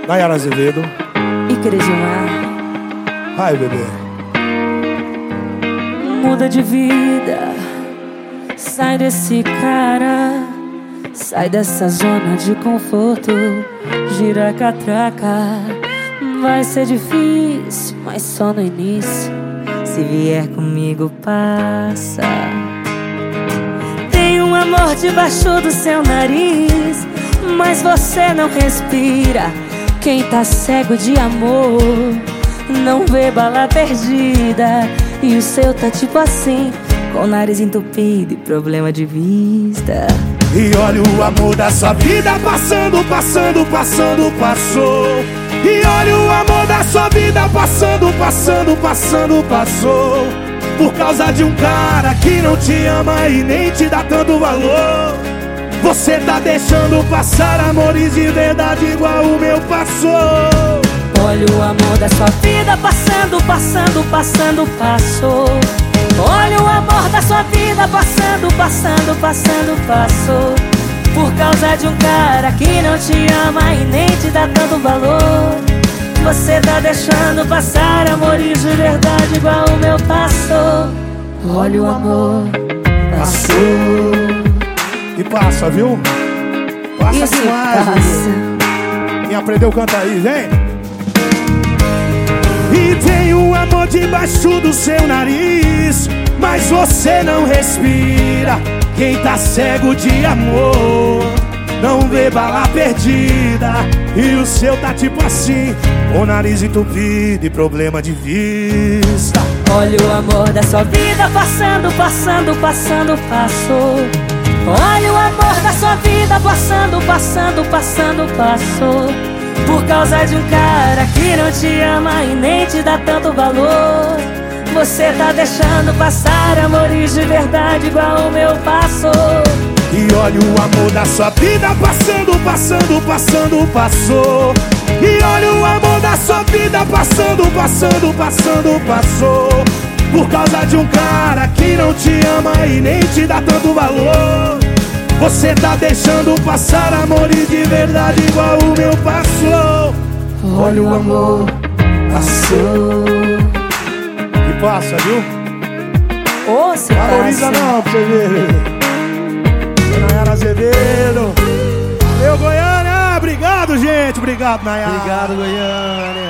Nayara Azevedo e Crejimar. Ai, bebê. Muda de vida, sai desse cara, sai dessa zona de conforto, gira a catraca. Vai ser difícil, mas só no início. Se vier comigo, passa. Tem um amor debaixo do seu nariz, mas você não respira. Quem tá cego de amor não vê bala perdida. E o seu tá tipo assim, com o nariz entupido e problema de vista. E olha o amor da sua vida passando, passando, passando, passou. E olha o amor da sua vida passando, passando, passando, passou. Por causa de um cara que não te ama e nem te dá tanto valor. Você tá deixando passar amores de verdade igual o meu passou. Olha o amor da sua vida passando, passando, passando, passou. Olha o amor da sua vida passando, passando, passando, passou. Por causa de um cara que não te ama e nem te dá tanto valor. Você tá deixando passar amores de verdade igual o meu passou. Olha o amor passou. E passa, viu? Passa Isso demais, passa. Quem aprendeu canta aí, vem! E tem um amor debaixo do seu nariz, mas você não respira. Quem tá cego de amor não vê bala perdida. E o seu tá tipo assim, com o nariz entupido e problema de vista. Olha o amor da sua vida passando, passando, passando, passou. Olha o amor da sua vida passando, passando, passando, passou. Por causa de um cara que não te ama e nem te dá tanto valor. Você tá deixando passar amores de verdade igual o meu passou. E olha o amor da sua vida passando, passando, passando, passou. E olha o amor da sua vida passando, passando, passando, passou. Por causa de um cara que não te ama e nem te dá tanto valor. Você tá deixando passar amores de verdade igual o meu passou. Olha o amor passou. E passa, viu? Ô, se valoriza passa. não, pra você ver. Nayara Azevedo. Valeu, Goiânia. Obrigado, gente. Obrigado, Nayara. Obrigado, Goiânia.